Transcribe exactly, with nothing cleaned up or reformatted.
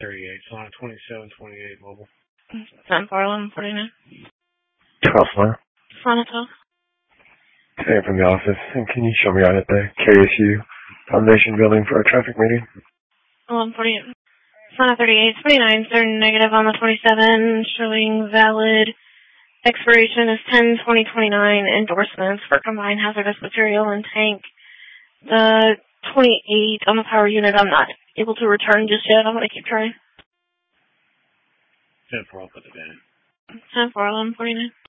thirty-eight, Sonic twenty-seven twenty-eight mobile. ten four eleven forty-nine. twelve four. Sonic twelve. Sam from the office. And can you show me out at the K S U Foundation building for a traffic meeting? eleven forty-eight. Sonic thirty-eight twenty-nine, they're negative on the twenty-seven, showing valid. Expiration is ten twenty twenty-nine. Endorsements for combined hazardous material and tank. The twenty-eight on the power unit, I'm not able to return just yet. I'm going to keep trying. ten four, I'll put it in. ten four eleven forty-nine.